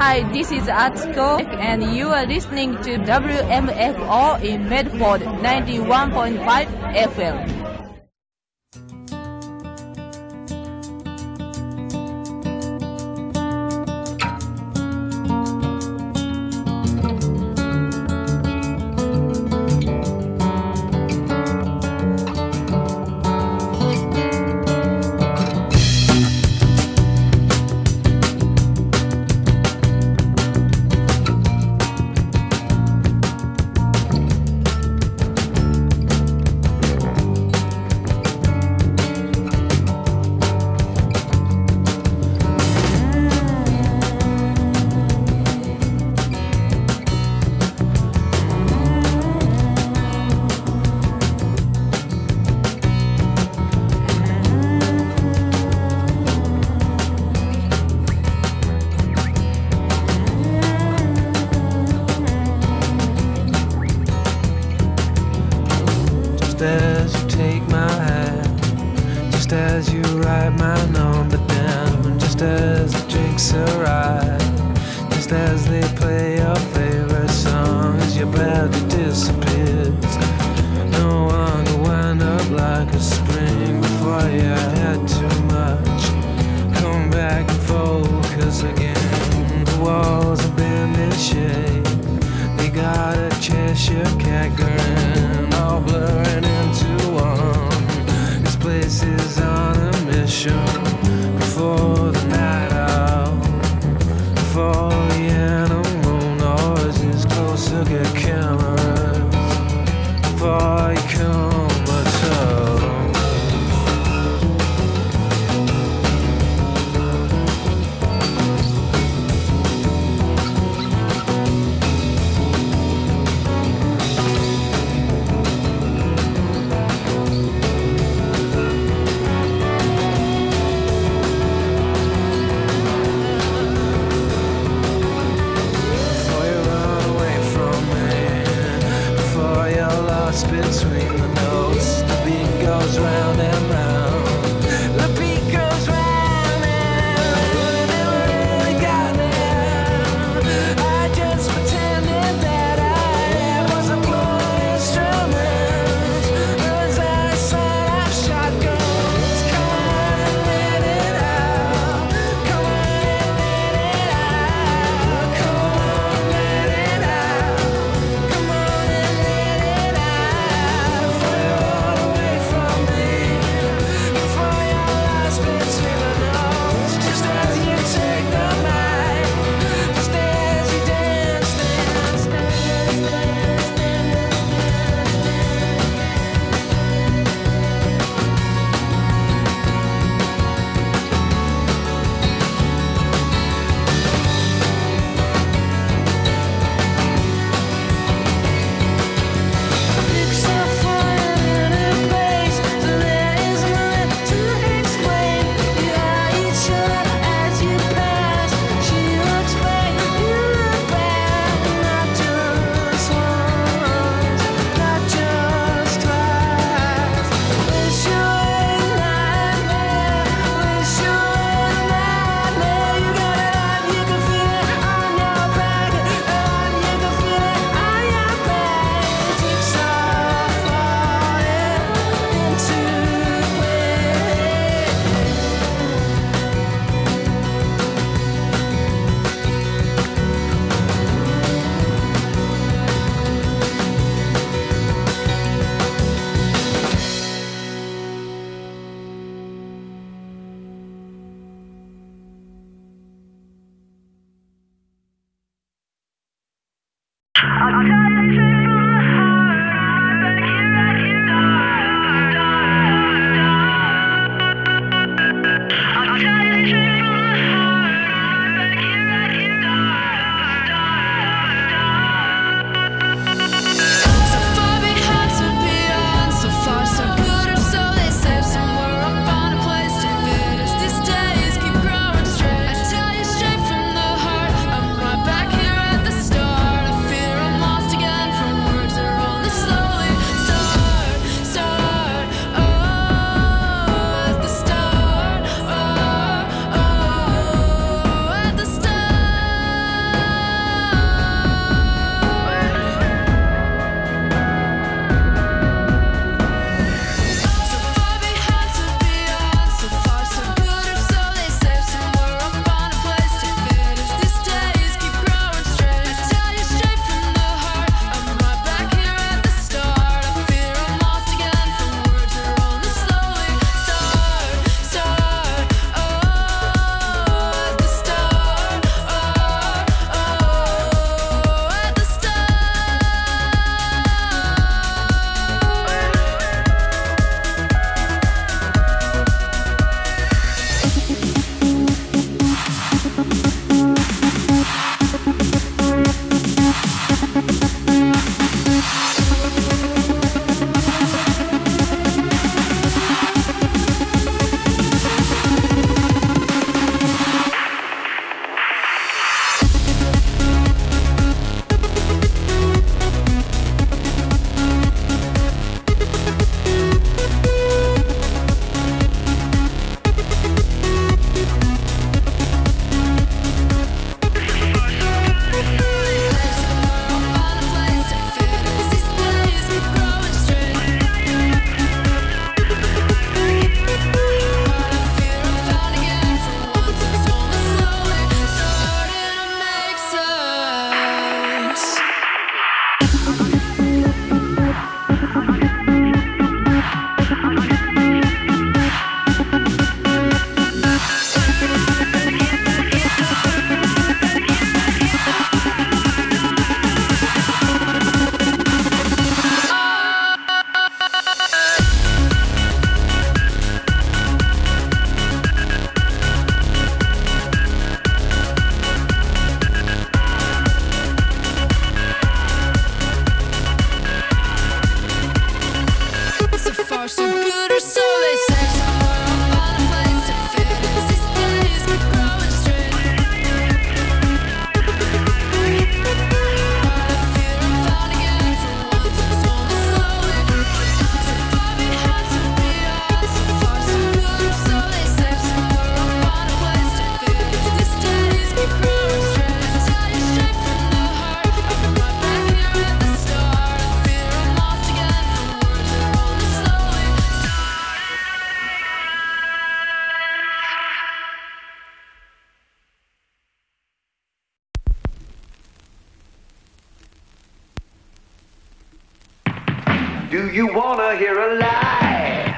Hi, this is Atsuko, and you are listening to WMFO in Medford 91.5 FM. Just as you take my hand, just as you write my number down, just as the drinks arrive, just as they play your favorite song, as your body disappears. No one will wind up like a spring before you had too much. Come back and focus again. The walls have been in shape. They got a Cheshire cat grin, all blurring into one. This place is on a mission. Before the night out, before the animal noises closer get cameras, before you come at all. Do you wanna hear a lie?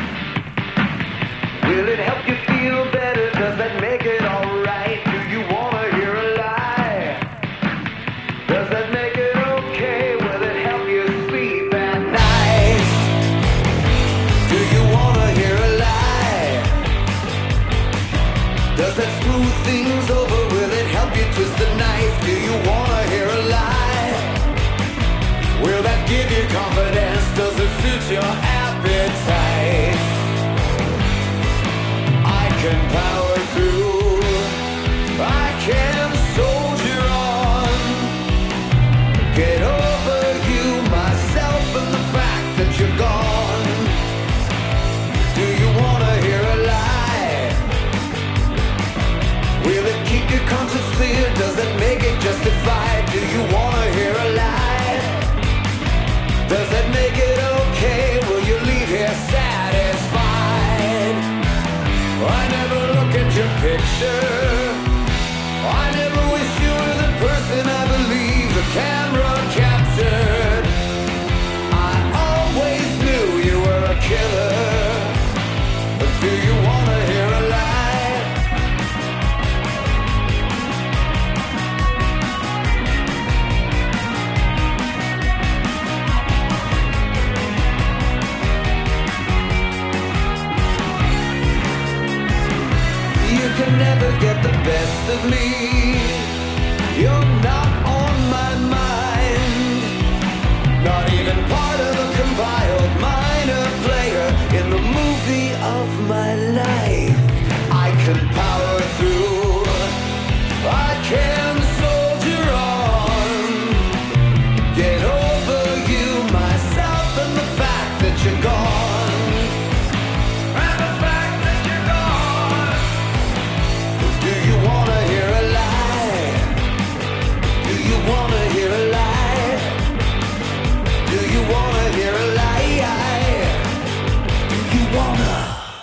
Will it help you feel better? Does that make it alright? Do you wanna hear a lie? Does that make it okay? Will it help you sleep at night? Do you wanna hear a lie? Does that smooth things over? Will it help you twist the knife? Do you wanna hear a lie? Will that give you confidence? Does it suit your appetite? I can power through, I can soldier on, get over you, myself, and the fact that you're gone. Do you wanna hear a lie? Will it keep your conscience clear? Does it make it justified? Do you wanna hear a lie? Does that make it okay? Will you leave here satisfied? I never look at your picture. I never wish you were the person I believe the camera captured. I always knew you were a killer. But do you wanna hear a lie? You can never get the best of me. You're not on my mind. Not even part of a compiled minor player in the movie of my life. I can power through, I can soldier on, get over you, myself, and the fact that you're gone. And the fact that you're gone. Do you wanna hear a lie? Do you wanna hear a lie? Do you wanna hear a lie? Do you wanna?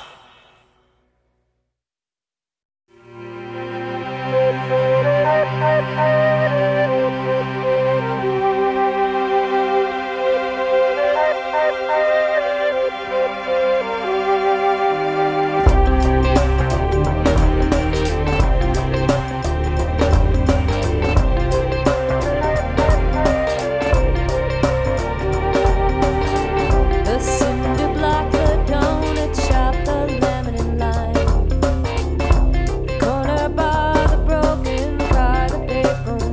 The cinder block, the donut shop, the lemon and lime, the corner bar, the broken car, the bedroom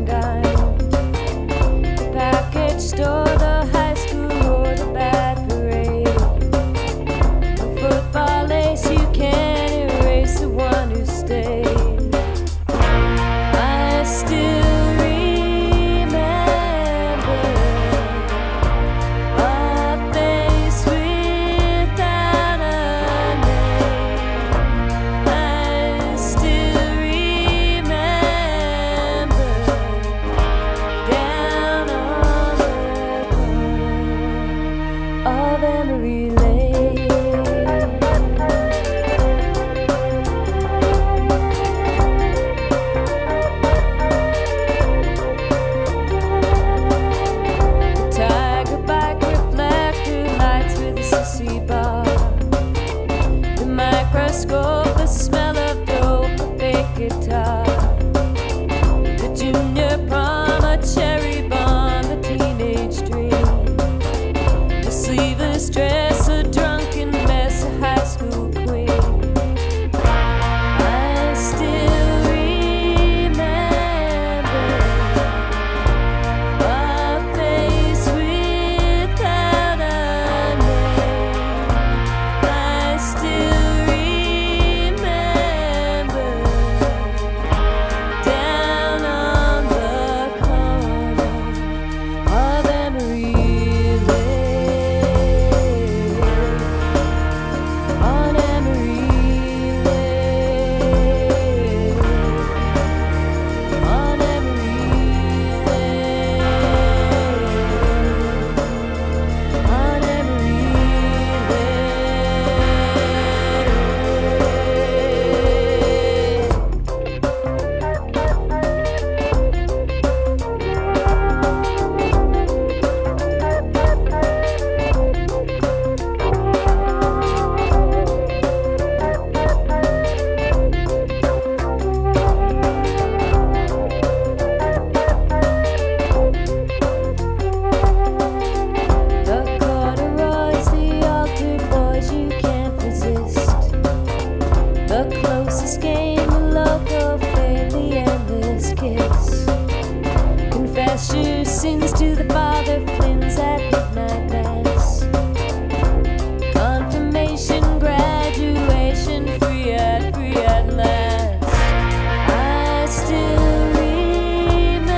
kiss. Confess your sins to the Father Flynn's at midnight mass. Confirmation, graduation, free at last. I still remember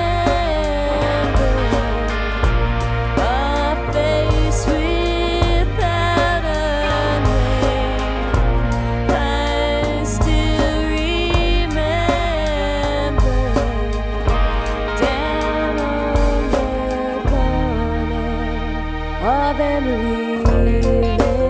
a face without a name. I still remember down on the corner of Emery Lane.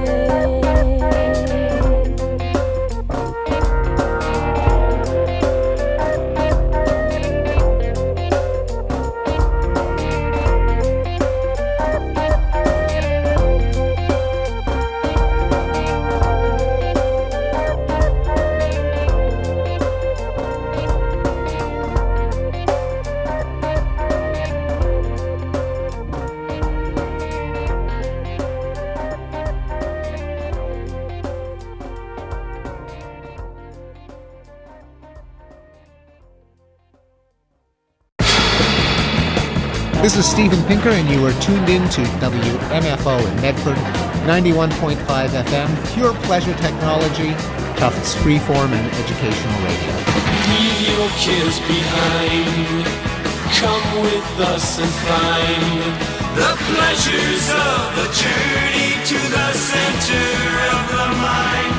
This is Steven Pinker, and you are tuned in to WMFO in Medford, 91.5 FM, pure pleasure technology, Tufts freeform and educational radio. Leave your cares behind. Come with us and find the pleasures of the journey to the center of the mind.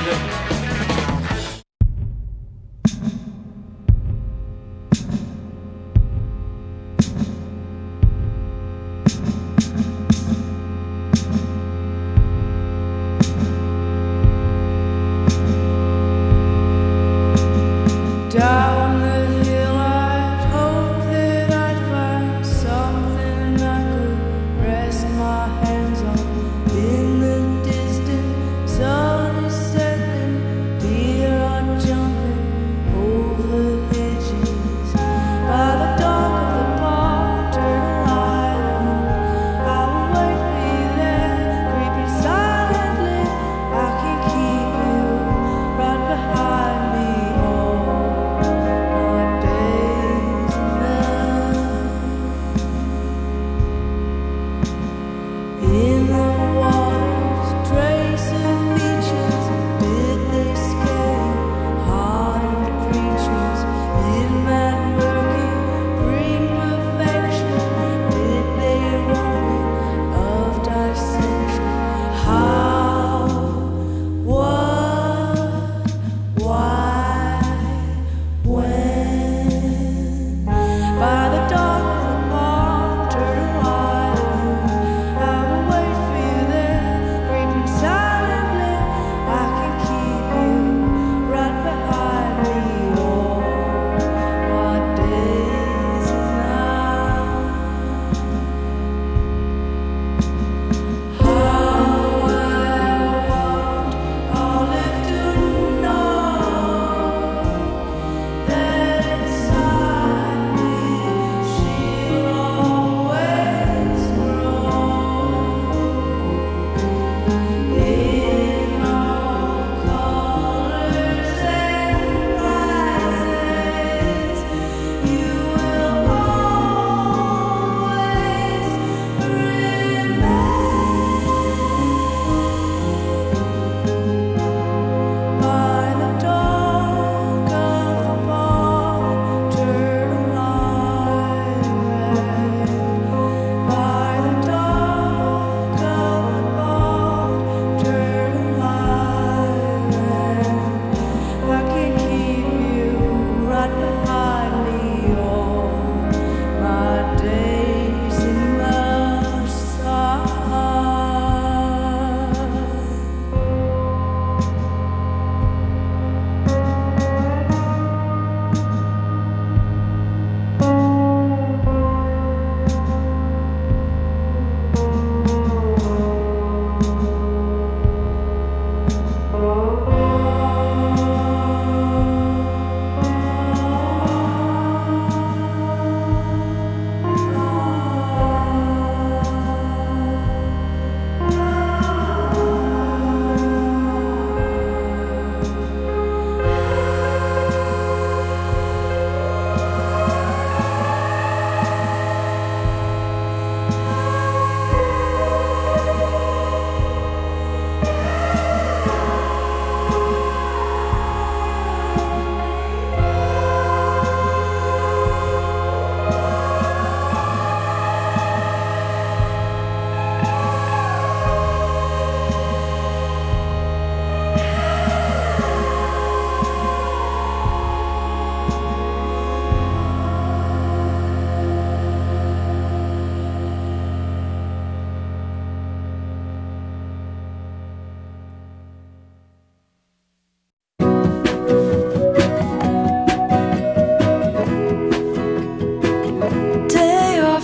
Down the hill I'd hoped that I'd find something I could rest my hands on. In the distance, sun is setting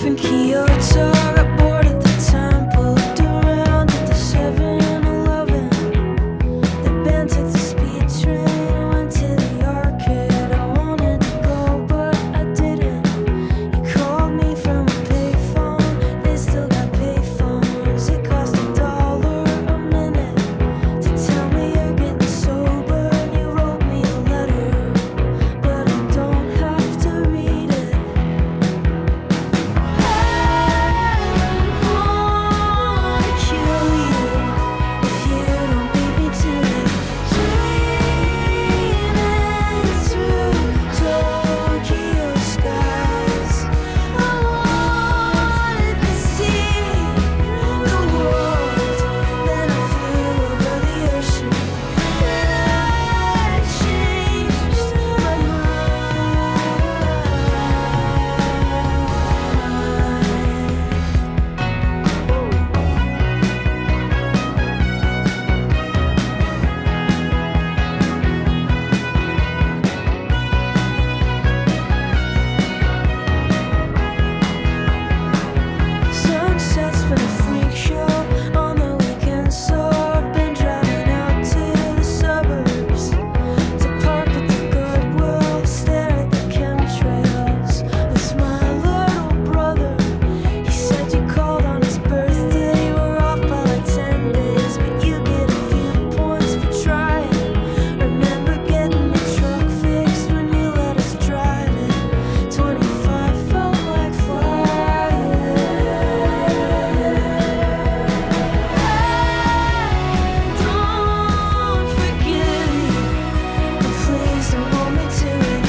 from Kyoto, got bored at the temple, looked around at the 7-Eleven. The band took the speed train, went to the arcade. I wanted to go, but I didn't. You called me from a payphone, they still got payphones. It cost $1 a minute to tell me you're getting sober, and you wrote me a letter, but I don't have to read it. I wanna kill you if you don't beat me to it. Dreaming through Tokyo skies, I wanted to see the world. Then I flew over the ocean, and I changed my mind. Sunset's been a freak show on the weekend, so I've been driving out to the suburbs to park at the Goodwill, stare at the chemtrails with my little brother. He said you called on his birthday, you were off by like 10 days, but you get a few points for trying. Remember getting the truck fixed when you let us drive it? 25 felt like flying. Don't forgive me, but please don't hold me to it.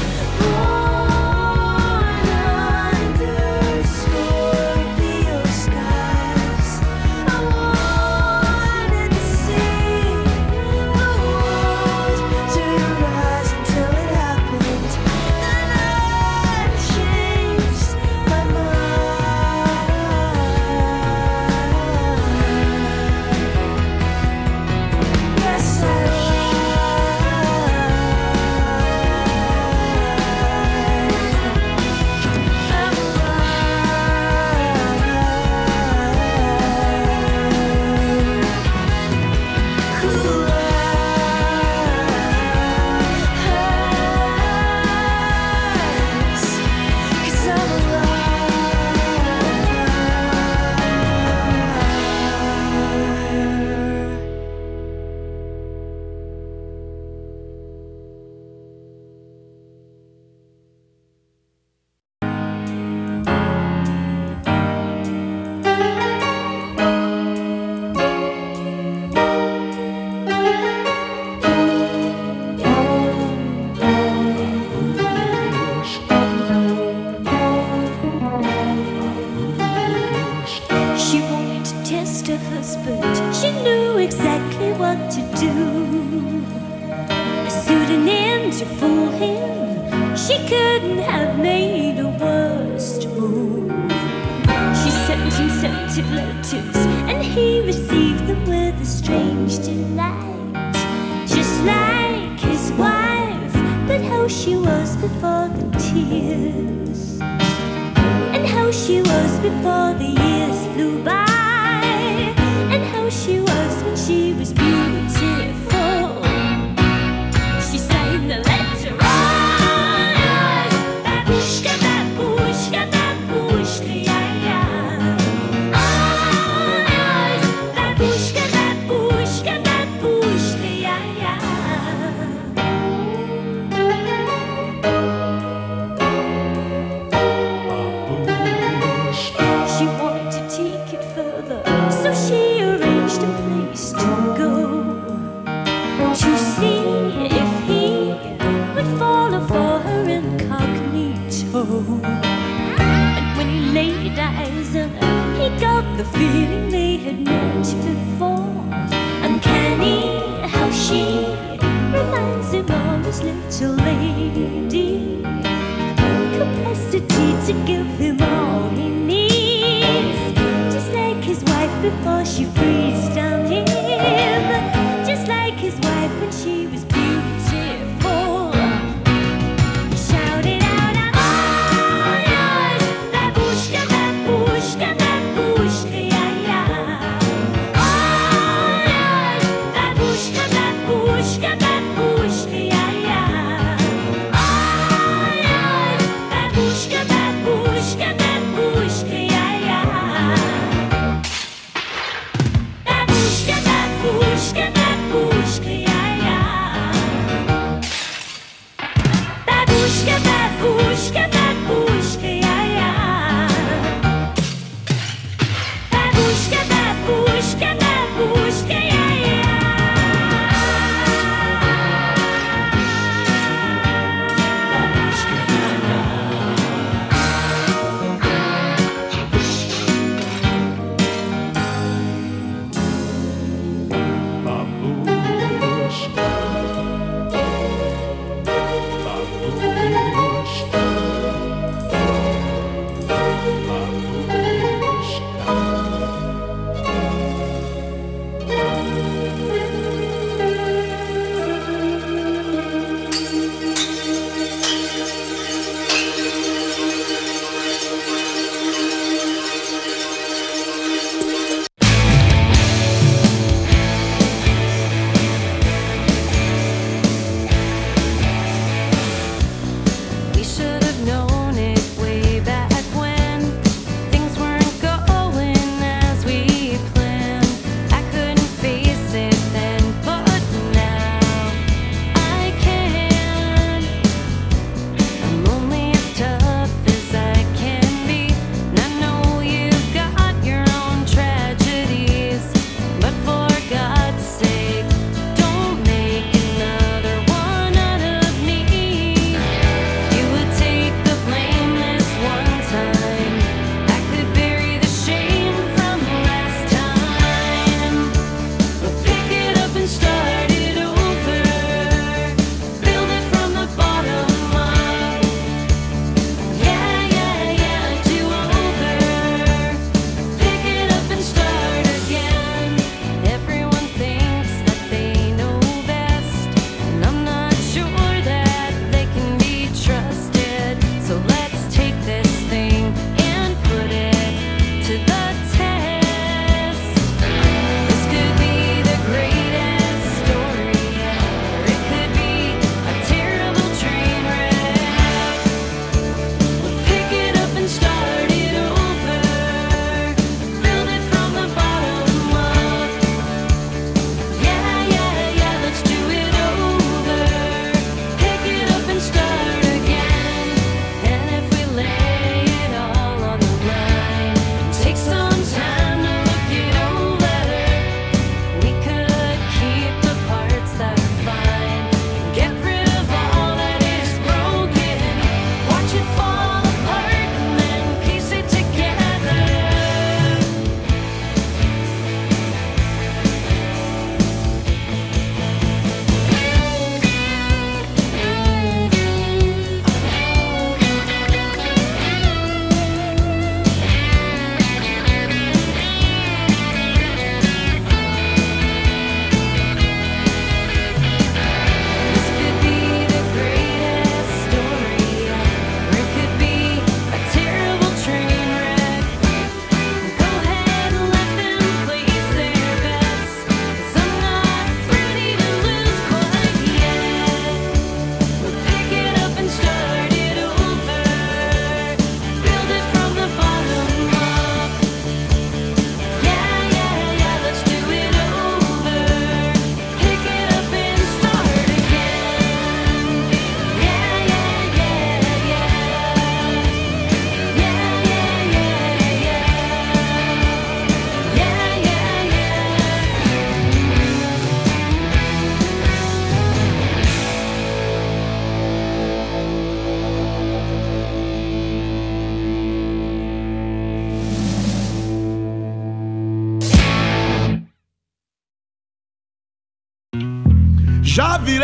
Born under Scorpio skies, I wanted to see the world through your eyes until it happened, and I changed my mind. Yes, I She wanted to test her husband. She knew exactly what to do. Suiting in to fool him, she couldn't have made a worse move. She sent him scented letters, and he received them with a strange delight. Just like his wife, but how she was before the tears, and how she was before the years flew by, and how she was when she was beautiful. She signed the letter, oh yes, babushka, babushka, babushka, yeah, yeah. Oh yes, babushka, babushka, babushka, yeah, yeah. She wanted to take it further, so she arranged a place to go, to see if he would follow for her incognito. And when he laid eyes on her, he got the feeling they had met before. Uncanny how she reminds him of his little lady, capacity to give him all he needs, just like his wife before she breathed on him, just like his wife when she was beautiful. He shouted out, I'm all yours, babushka, babushka.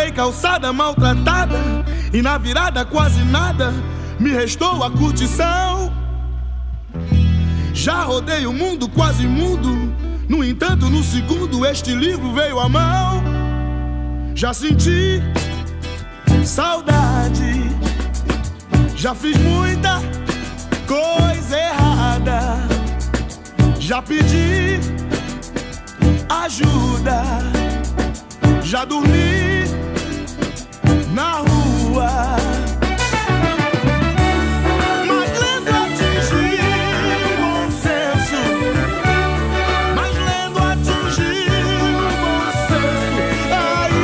virei calçada maltratada, e na virada quase nada me restou a curtição. Já rodei o mundo quase mudo, no entanto no segundo este livro veio à mão. Já senti saudade, já fiz muita coisa errada, já pedi ajuda, já dormi na rua. Mas lendo atingi o bom senso, mas lendo atingi o bom senso, a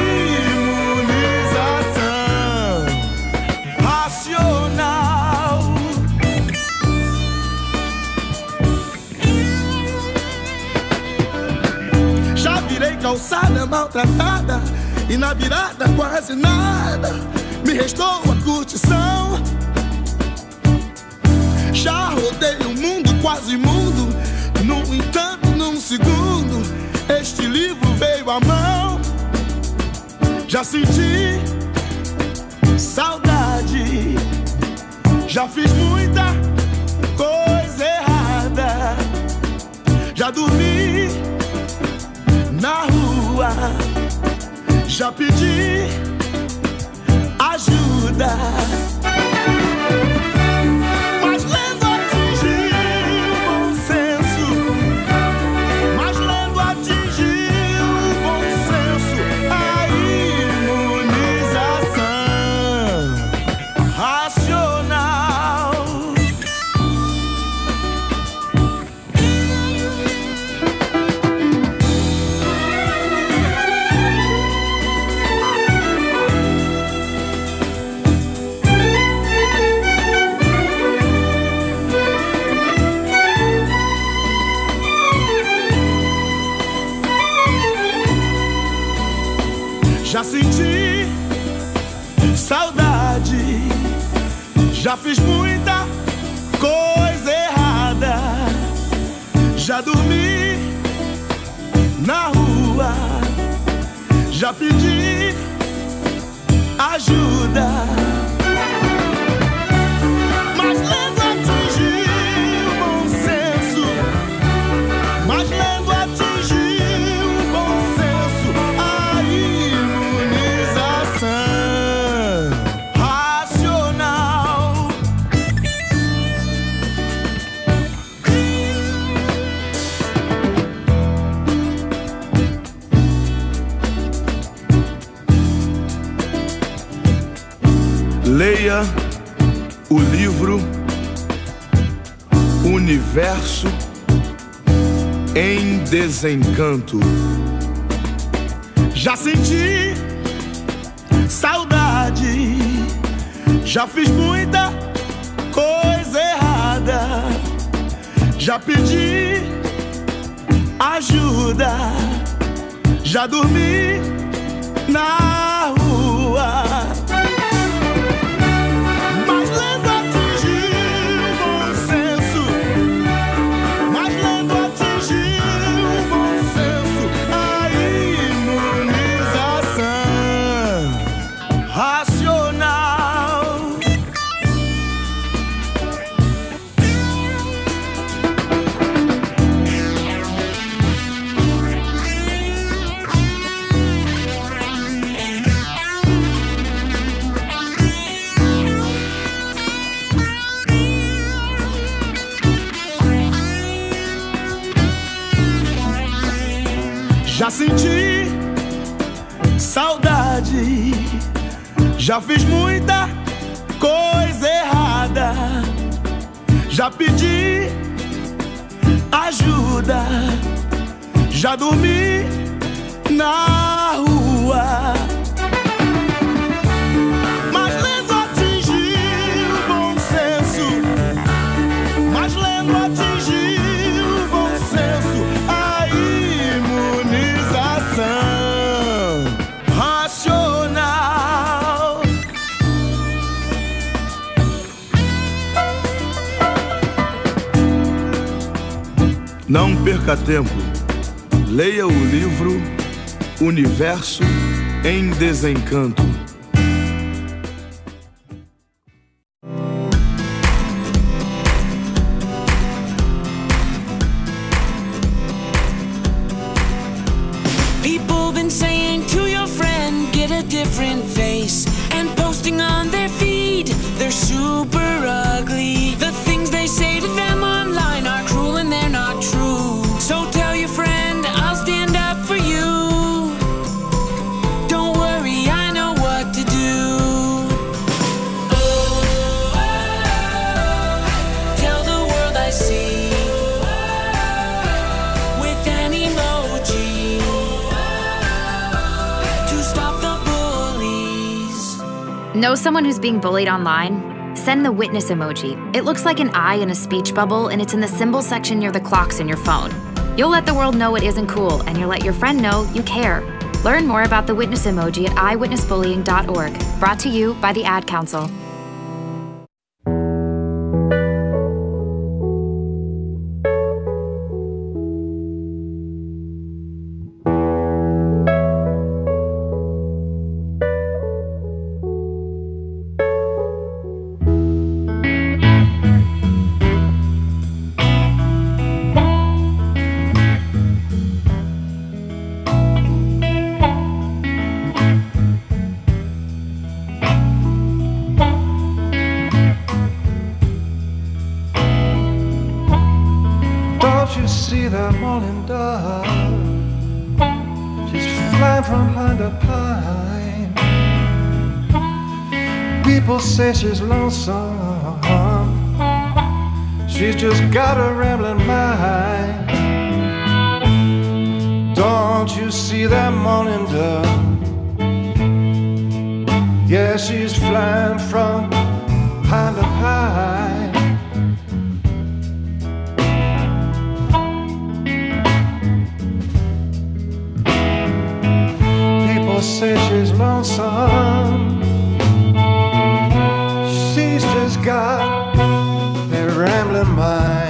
imunização racional. Já virei calçada maltratada, e na virada quase nada me restou a curtição. Já rodei o mundo quase mundo, no entanto num segundo este livro veio à mão. Já senti saudade, já fiz muita coisa errada, já dormi na rua, já pedi ajuda, mas lendo atingi o bom senso, mas lendo atingi o bom senso, a imunização racional. Já senti saudade, já fiz muita coisa errada, já dormi na rua, já pedi ajuda, mas lendo atingi o bom senso, mas lendo atingi o bom senso, a imunização racional. Leia o livro Universo em Desencanto. Já senti saudade, já fiz muita coisa errada, já pedi ajuda, já dormi na rua, mas lendo atingi o bom senso, mas lendo atingi o bom senso, a imunização racional. Já senti saudade, já fiz muita coisa errada, já pedi ajuda, já dormi na rua, mas lendo atingi o bom senso, mas lendo atingi o bom senso, a imunização racional. Não perca tempo, leia o livro Universo em desencanto. People been saying to your friend, get a different face, and posting on their feed, they're super ugly. The things they say to them online are cruel and they're not true. So tell your friend, I'll stand up for you. Don't worry, I know what to do. Tell the world I see with an emoji to stop the bullies. Know someone who's being bullied online? Send the witness emoji. It looks like an eye in a speech bubble, and it's in the symbol section near the clocks in your phone. You'll let the world know it isn't cool, and you'll let your friend know you care. Learn more about the witness emoji at iWitnessBullying.org. Brought to you by the Ad Council. Don't you see that morning dove? She's flying from pine to pine. People say she's lonesome. She's just got a rambling mind. Don't you see that morning dove? Yeah, she's flying from pine to pine. People say she's lonesome. She's just got a rambling mind.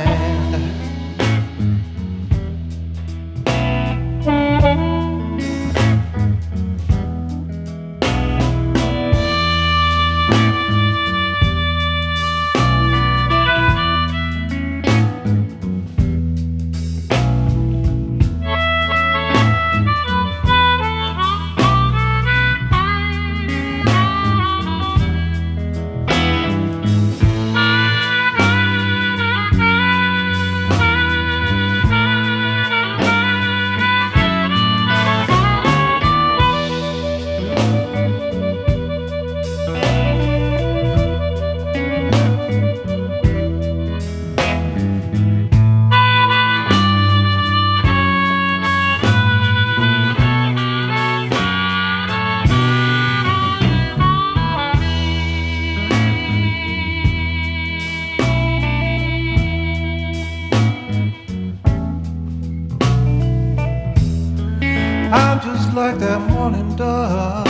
I'm just like that morning dove.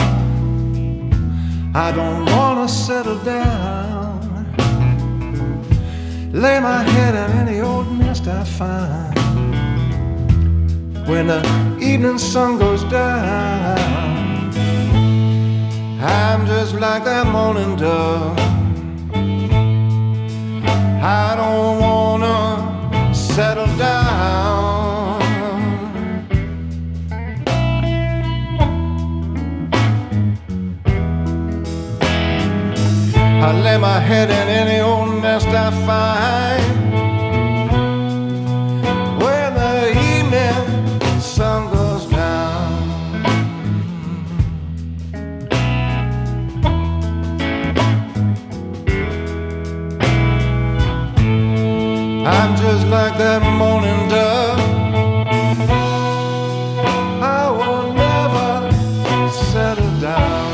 I don't wanna settle down, lay my head in any old nest I find. When the evening sun goes down, I'm just like that morning dove. I don't wanna settle down. I lay my head in any old nest I find. When the evening sun goes down, I'm just like that morning dove. I will never settle down.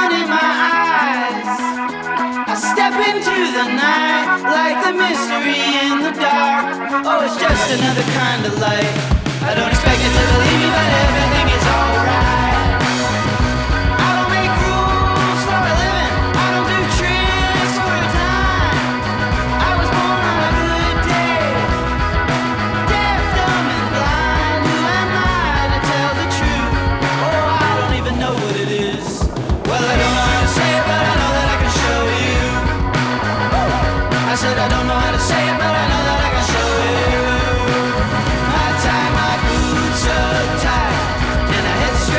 sun in my eyes. I step into the night like the mystery in the dark. Oh, it's just another kind of light. I don't expect it to believe me, but everything is alright. I don't make rules for a living. I don't do tricks for a time. I was born on a good day, deaf, dumb, and blind. Who am I to tell the truth? Oh, I don't even know what it is. Well, I don't know how to say it, but I know that I can show you. I said I don't know how to say it, but I know that I can show you. I tie my boots up tight and I head straight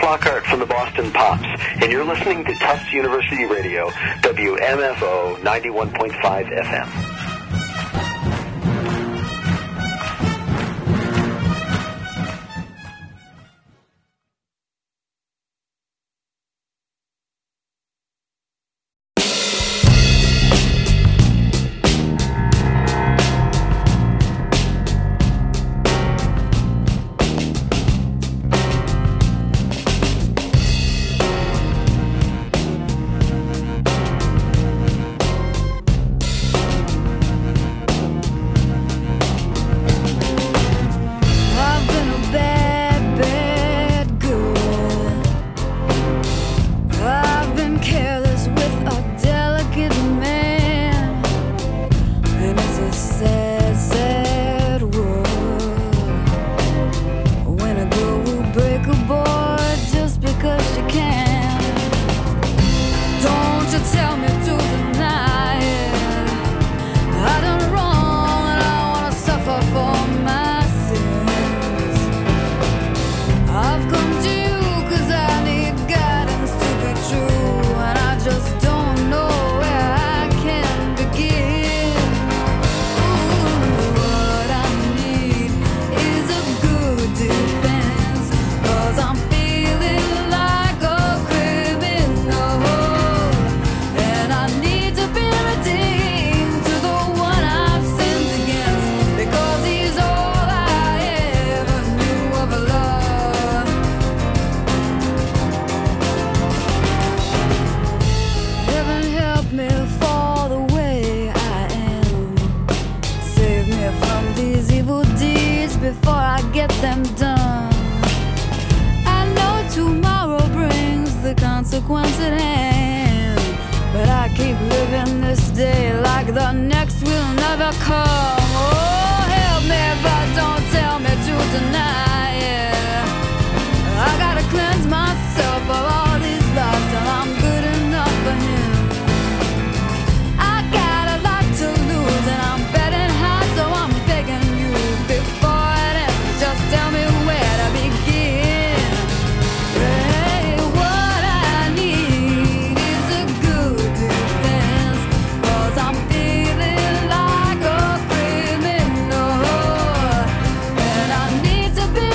Flockhart from the Boston Pops, and you're listening to Tufts University Radio, WMFO 91.5 FM. Consequence at hand, but I keep living this day like the next will never come. Oh, help me, but don't tell me to deny it. I gotta cleanse myself of all these lies till I'm good enough for him. I got a lot to lose and I'm betting high, so I'm begging you before it ends, just tell me where to begin. To be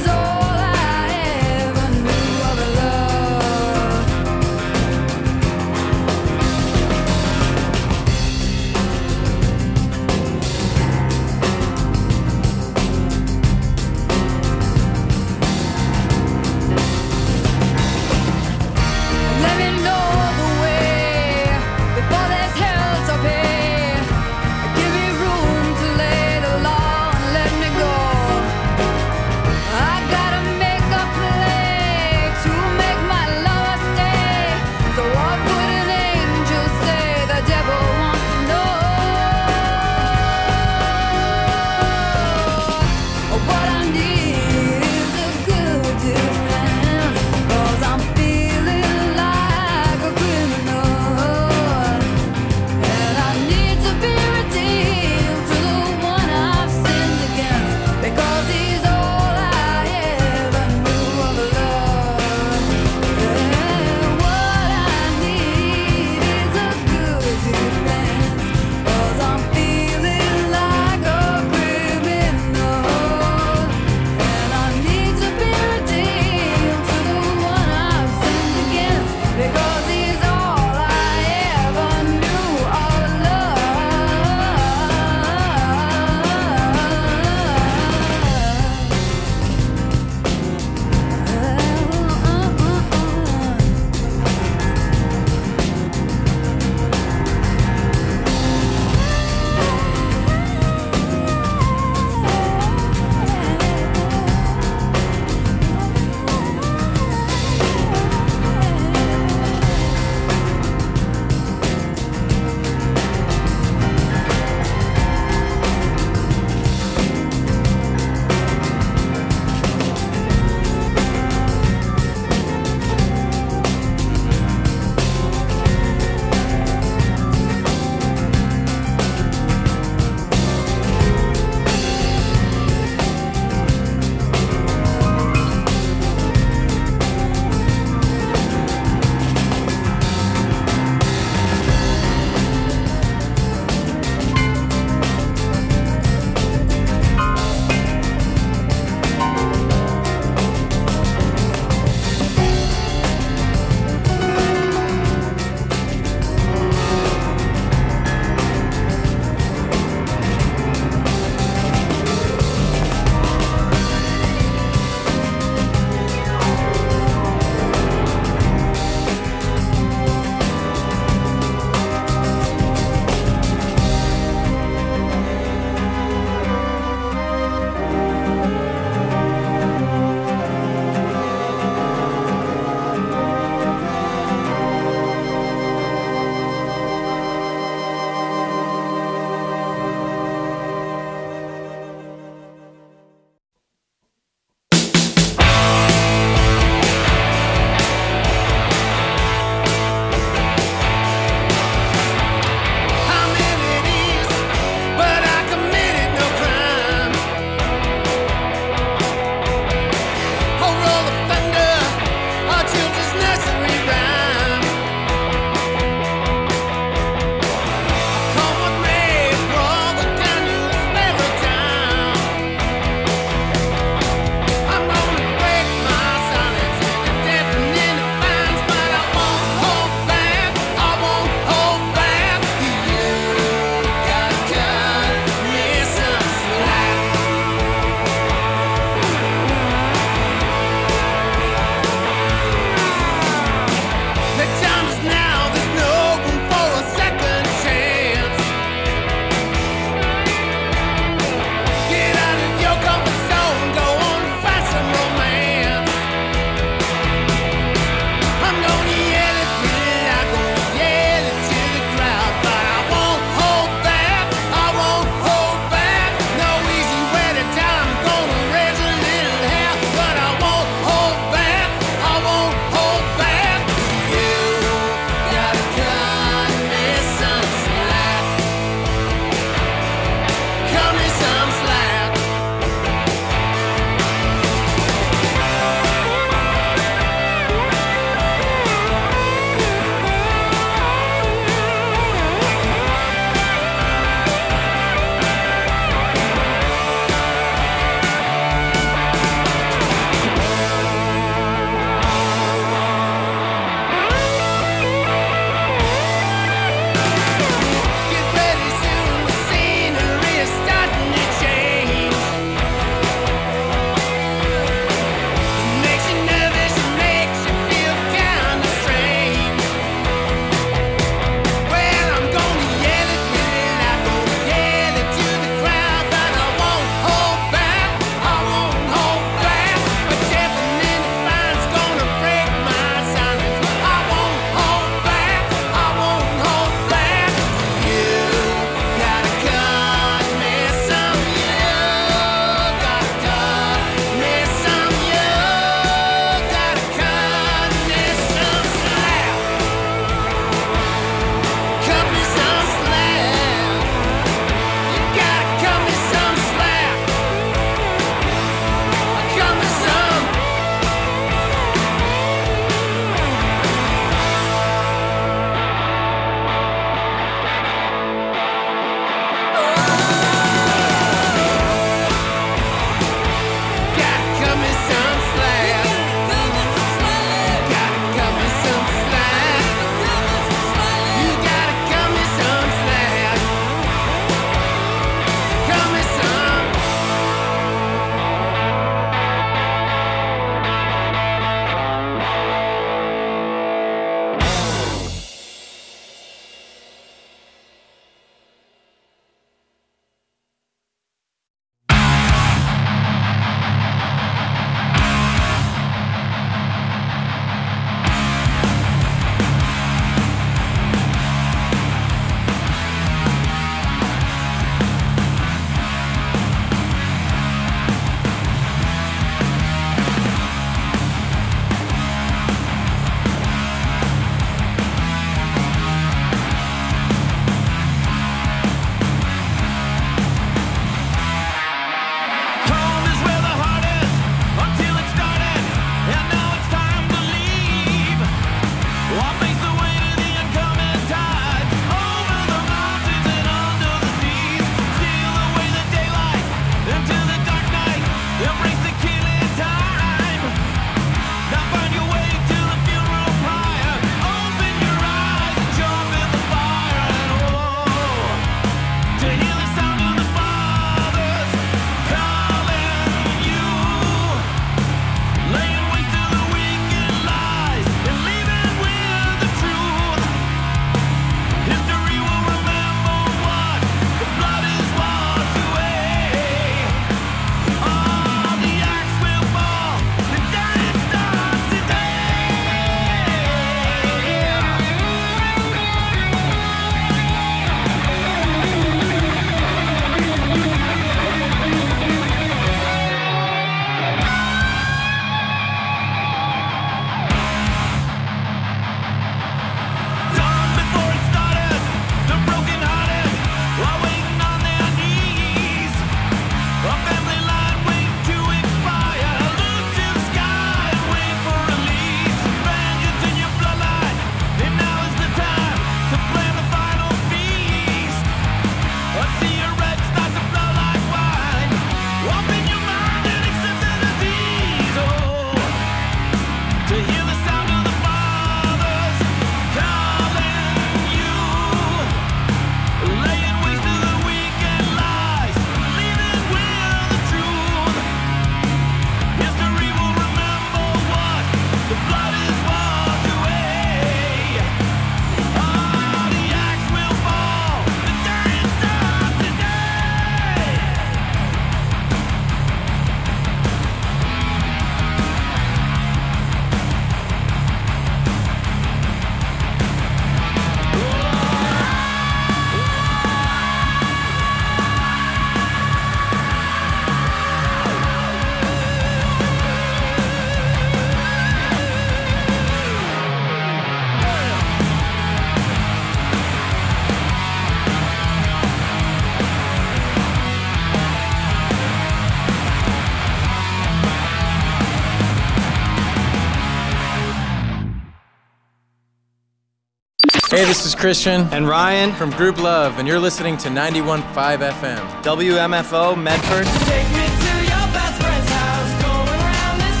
Hey, this is Christian and Ryan from Group Love, and you're listening to 91.5 FM. WMFO Medford. Take me to your best friend's house, going round this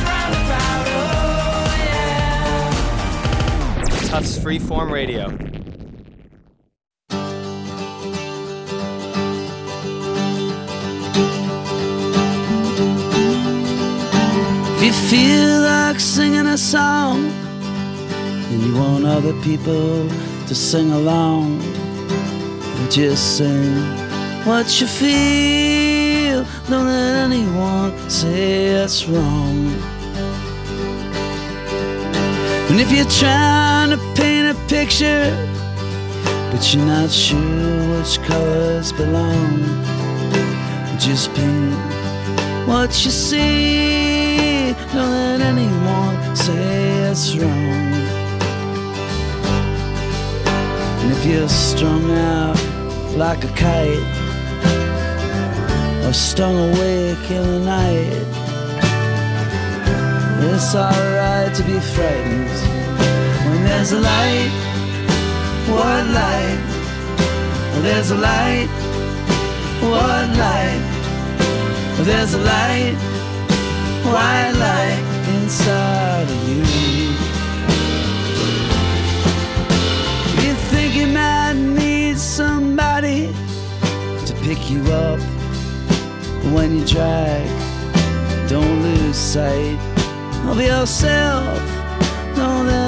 roundabout, oh yeah. Tufts Freeform Radio. If you feel like singing a song and you want other people to sing along, you just sing what you feel. Don't let anyone say it's wrong. And if you're trying to paint a picture but you're not sure which colors belong, just paint what you see. Don't let anyone say it's wrong. And if you're strung out like a kite or stung awake in the night, it's alright to be frightened when there's a light. What light? There's a light. What light? There's a light. White light inside of you. You think you might need somebody to pick you up when you drag. Don't lose sight of yourself. Don't let